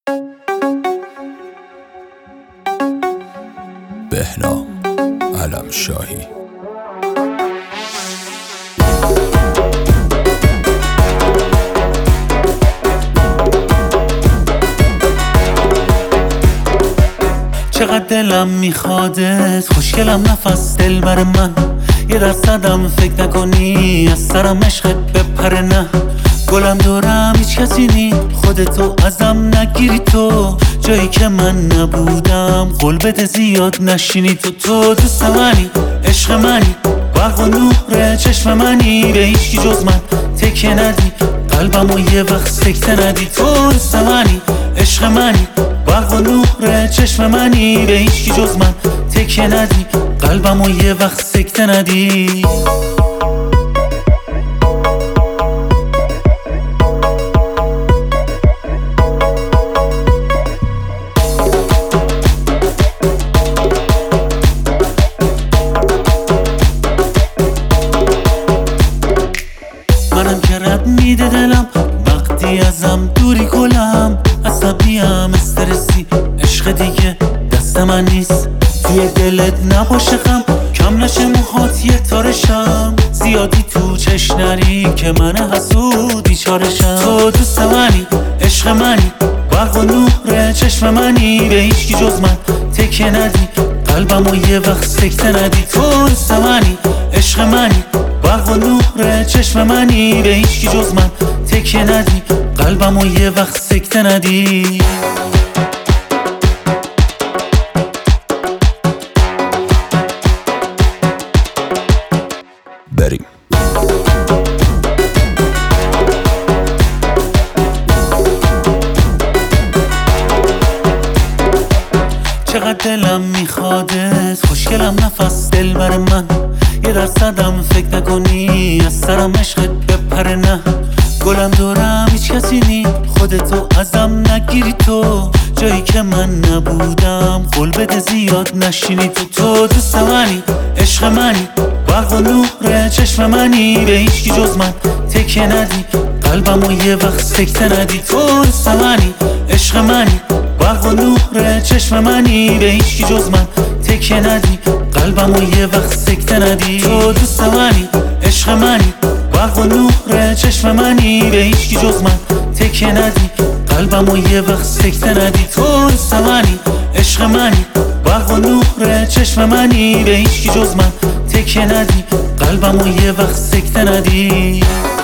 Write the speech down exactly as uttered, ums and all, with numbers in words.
بهنام علمشاهی. چقدر دلم میخوادت، خوشگلم نفس دل بر من. یه درصدم فکر نکنی از سرم عشقت بپره. نه گلم دورم هیچ کسی نی، خودتو ازم نگیری. تو جایی که من نبودم قول بده زیاد نشینی. تو تو دوست منی، عشق منی، برق و نور چشم منی. به هیچکی جز من تکه ندی، قلبمو یه وقت سکته ندی. تو دوست منی، عشق منی، برق و نور چشم منی. به هیچکی جز من تکه ندی، قلبمو یه وقت سکته ندی. منم که رد میده دلم وقتی ازم دوری گلم. عصبیم استرسی، عشق دیگه دست من نیست. توی دلت نباشه غم، کم نشه موهات یه تارشم. زیادی تو چش نری که من حسود بیچارشم. تو دوست منی، عشق منی، برق و نور چشم منی. به هیچکی جز من تکه ندی، قلبمو یه وقت سکته ندی. تو دوست منی، عشق منی، برق و نور چشم منی. به هیچکی جز من تکه ندی، قلبمو یه وقت سکته ندی. بریم. چقدر دلم میخوادت، خوشگلم نفس دل بر من. یه درصدم فکر نکنی از سرم عشقت بپره. نه گلم دورم هیچ کسی نی، خودتو ازم نگیری. تو جایی که من نبودم قول بده زیاد نشینی. تو تو دوست منی، عشق منی، برق و نور چشم منی. به هیچکی جز من تکه ندی، قلبمو یه وقت سکته ندی. تو دوست منی، عشق منی، برق و نور چشم منی. به هیچکی جز من تکه ندی، قلبمو یه وقت سکته ندی. تو دوست منی، عشق منی، برق و نور چشم منی. به هیچکی جز من تکه ندی، قلبمو یه وقت سکته ندی. تو دوست منی، عشق منی، برق و نور چشم منی. به هیچکی جز من تکه ندی، قلبمو یه وقت سکته ندی.